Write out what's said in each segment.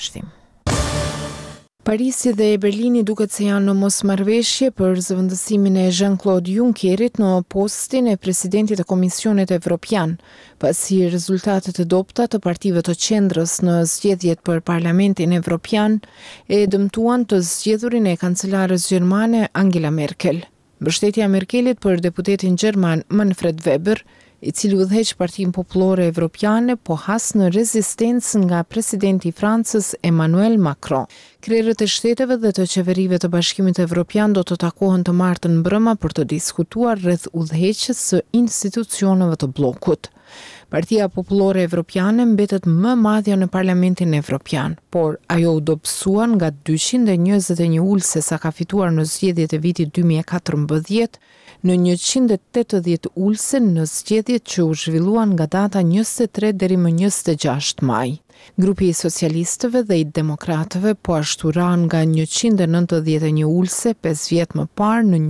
Shtim. Parisi dhe Berlini duket se janë në mosmarrëveshje për zëvendësimin e Jean-Claude Junckerit në postin e presidentit të Komisionit Evropian, pasi rezultatet e dobta të partive të qendrës në zgjedhjet për Parlamentin Evropian e dëmtuan të zgjedhurin e kancelarës gjermane Angela Merkel. Mbështetja e Merkelit për deputetin gjerman Manfred Weber, i cili udhëheq Partinë Popullore Evropiane, po has në rezistencë nga presidenti i Francës Emmanuel Macron. Krerët e shteteve dhe të qeverive të Bashkimit Evropian do të takohen të martën mbrëma për të diskutuar rreth udhëheqjes së institucioneve të bllokut. Partia Popullore Evropiane mbetet më madhja në Parlamentin Evropian, por ajo u dobësua nga 221 ulëse sa ka fituar në zgjedhjet e vitit 2014 në 180 ulëse në zgjedhjet që u zhvilluan nga data 23 deri më 26 maj. Grupi i socialistëve dhe i demokratëve po ashtu ran nga 191 ulëse 5 vjet më parë në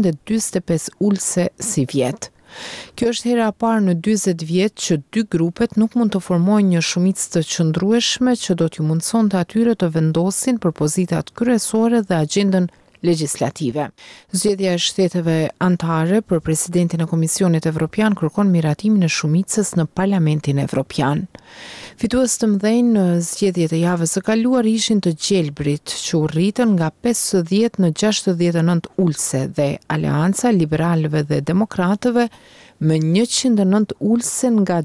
145 ulëse si vjet. Kjo është hera e parë në 40 vjet që dy grupet nuk mund të formojnë një shumicë të qëndrueshme që do t'ju mundsonte atyre të vendosin për pozitat kryesore dhe agjendën legjislative. Zgjedhja e shteteve anëtare për presidentin e Komisionit Evropian kërkon miratimin e shumicës në Parlamentin Evropian. Fitues të mëdhenj në zgjedhjet e javës së kaluar ishin të gjelbrit, që u rritën nga 50 në 69 ulëse dhe Aleanca e Liberalëve dhe Demokratëve me 109 ulëse nga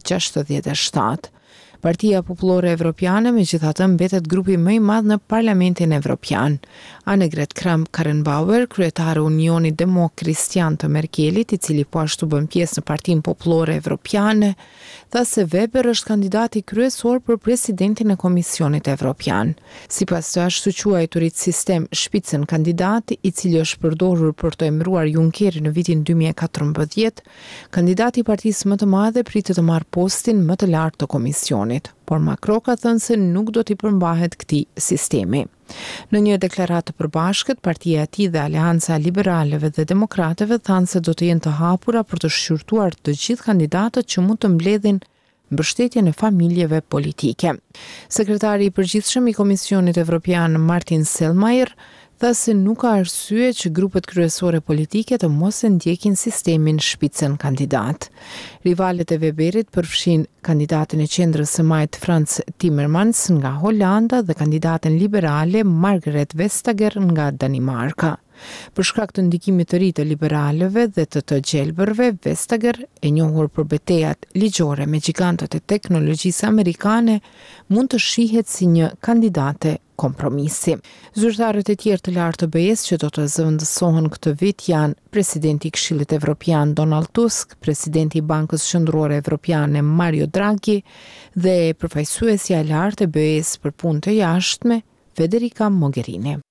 67. Partia Popullore Evropiane megjithatë mbetet grupi më i madh në Parlamentin Evropian. Annegret Kramp-Karrenbauer, kryetare e Unionit Demo-Kristian të Merkelit, i cili po ashtu bën pjesë në Partinë Popullore Evropiane, tha se Weber është kandidati kryesor për presidentin e Komisionit Evropian. Sipas të ashtu quajturit sistem Spitzenkandidat, i cili është përdorur për të emëruar Junckerin në vitin 2014, kandidati i partisë më të madhe pritet të marrë postin më të lartë të komisionit, por Macron ka thënë se nuk do t'i përmbahet këtij sistemi. Në një deklaratë të përbashkët, partia e tij dhe Aleanca e Liberalëve dhe Demokratëve thanë se do të jenë të hapura për të shqyrtuar të gjithë kandidatët që mund të mbledhin mbështetjen e familjeve politike. Sekretari i përgjithshëm i Komisionit Evropian Martin Selmayr tha se nuk ka arsye që grupet kryesore politike të mos e ndjekin sistemin Spitzenkandidat. Rivalet e Weberit përfshin kandidatin e qendrës së majt Frans Timmermans nga Holanda dhe kandidaten liberale Margrethe Vestager nga Danimarka. Për shkak të ndikimit të ri të liberalëve dhe të gjelbërve, Vestager, e njohur për betejat ligjore me gjigantët e teknologjisë amerikane, mund të shihet si një kandidate kompromisi. Zyrtarët e tjerë të lartë të BE-s që do të zëvendësohen këtë vit janë presidenti i Këshillit Evropian Donald Tusk, presidenti i Bankës Qendrore Evropiane Mario Draghi dhe përfaqësuesja e lartë e BE-s për punë të jashtme Federica Mogherini.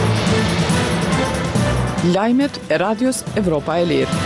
Lajmet e Radios Evropa e Lirë.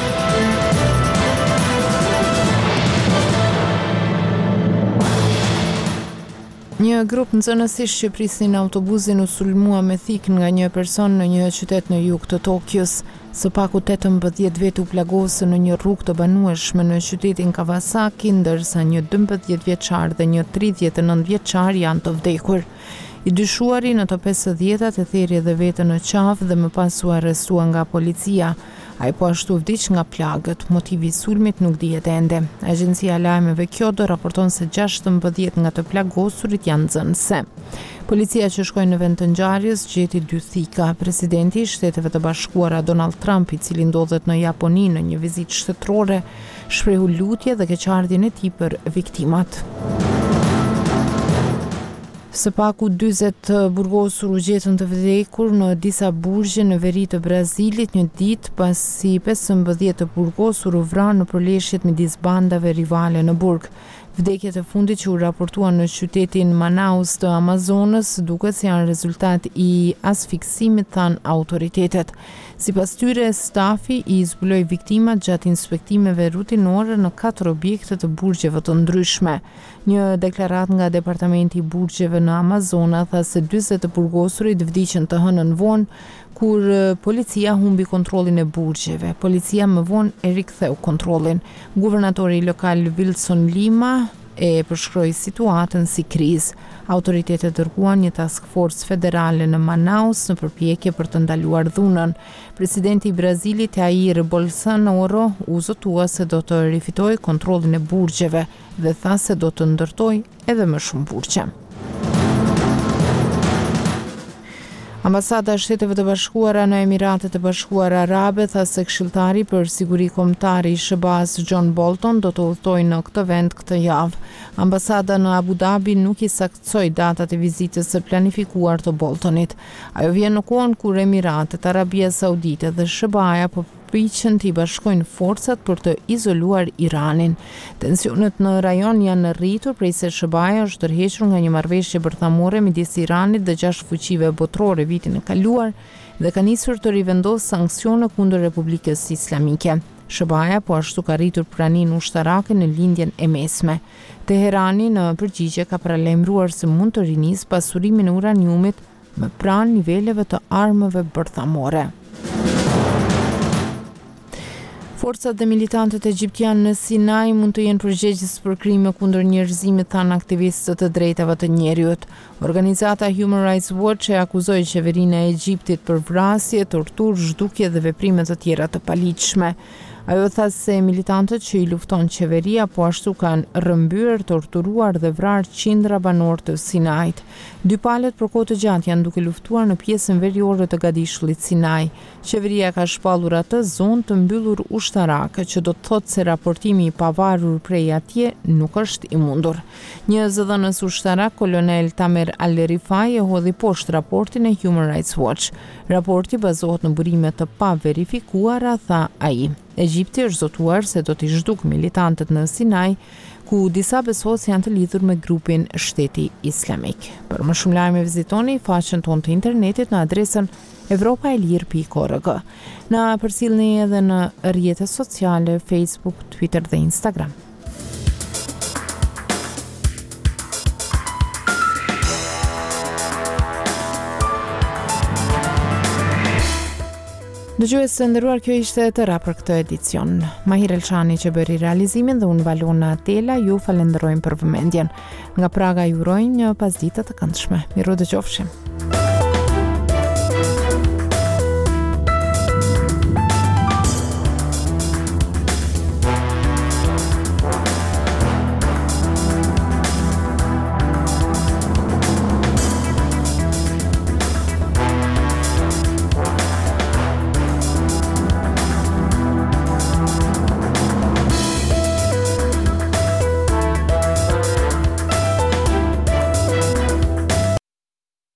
Një grup nxënësish që prisnin autobusin u sulmua me thik nga një person në një qytet në jug të Tokios. Së paku 18 vjet u plagosën në një rrugë të banueshme në qytetin Kawasaki, ndërsa një 12 vjeçar dhe një 39 vjeçar janë të vdekur. I dyshuari në të 50-tat e theri edhe veten në qafë dhe më pas u arrestua nga policia. Ai po ashtu vdiq nga plagët. Motivi i sulmit nuk dihet ende. Agjencia e lajmeve Kyodo raporton se 16 nga të plagosurit janë nxënëse. Policia që shkoi në vend të ngjarjes gjeti 2 thika. Presidenti i Shteteve të Bashkuara Donald Trump, i cili ndodhet në Japoni në një vizitë shtetërore, shprehu lutje dhe keqardhjen e tij për viktimat. Së paku 40 burgosur u gjetën të vdekur në disa burgje në veri të Brazilit një ditë pasi 15 të burgosur u vranë në përleshjet midis bandave rivale në burg. Vdekjet e fundit që u raportuan në qytetin Manaus të Amazonës duket se janë rezultat i asfiksimit, than autoritetet. Sipas tyre, stafi i zbuloi viktimat gjatë inspektimeve rutinore në 4 objekte të burgjeve të ndryshme. Një deklarat nga Departamenti i Burgjeve në Amazona tha se 40 të burgosurit vdiqën të hënën vonë, kur policia humbi kontrollin e burgjeve. Policia më vonë e riktheu kontrollin. Guvernatori lokal Wilson Lima e përshkroi situatën si krizë. Autoritetet dërguan një task force federale në Manaus në përpjekje për të ndaluar dhunën. Presidenti i Brazilit Jair Bolsonaro u zotua se do të rifitojë kontrollin e burgjeve dhe tha se do të ndërtojë edhe më shumë burgje. Ambasada e Shteteve të Bashkuara në Emiratet e Bashkuara Arabe tha se këshilltari për siguri kombëtare i SBA-s John Bolton do të udhtojë në këtë vend këtë javë. Ambasada në Abu Dhabi nuk i saktësoi datat e vizitës së planifikuar të Boltonit. Ajo vjen në kohën kur Emiratet, Arabia Saudite dhe SBA-ja po përpiqen të bashkojnë forcat për të izoluar Iranin. Tensionet në rajon janë rritur prej se SBA-ja është tërhequr nga një marrëveshje bërthamore midis Iranit dhe 6 fuqive botërore vitin e kaluar dhe ka nisur të rivendosë sanksione kundër Republikës Islamike. SBA-ja po ashtu ka rritur praninë ushtarake në lindjen e mesme. Teherani në përgjigje ka paralajmëruar se mund të rinisë pasurimin e uraniumit me pranë niveleve të armëve bërthamore. Forcat dhe militantët egjiptianë në Sinai mund të jenë përgjegjës për krime kundër njerëzimit, thanë aktivistët të drejtave të njerëzit. Organizata Human Rights Watch e akuzoi qeverinë e Egjiptit për vrasje, torturë, zhdukje dhe veprime të tjera të paligjshme. Ajo tha se militantët që i lufton qeveria po ashtu kanë rrëmbyer, torturuar dhe vrarë qindra banor të Sinait. Dy palët për kohë të gjatë janë duke luftuar në pjesën veriore të gadishullit Sinai. Qeveria ka shpallur atë zonë të mbyllur ushtarake, që do të thotë se raportimi i pavarur prej atje nuk është i mundur. Një zëdhënës ushtarak, kolonel Tamer Al-Rifai, e hodhi poshtë raportin e Human Rights Watch. Raporti bazohet në burime të paverifikuara, tha ai. Egjipti është zotuar se do t'i zhduk militantët në Sinai, ku disa besohet janë të lidhur me grupin Shteti Islamik. Për më shumë lajme vizitoni faqen tonë të internetit në adresën evropaelir.org. Na përcjellni edhe në rrjetet sociale Facebook, Twitter dhe Instagram. Dëgjues të nderuar, kjo ishte e tëra për këtë edicion. Mahir Elçani që bëri realizimin dhe unë Valona Atela ju falenderojmë për vëmendjen. Nga Praga ju uroj një pasditë të këndshme. Miru dëgjofshim.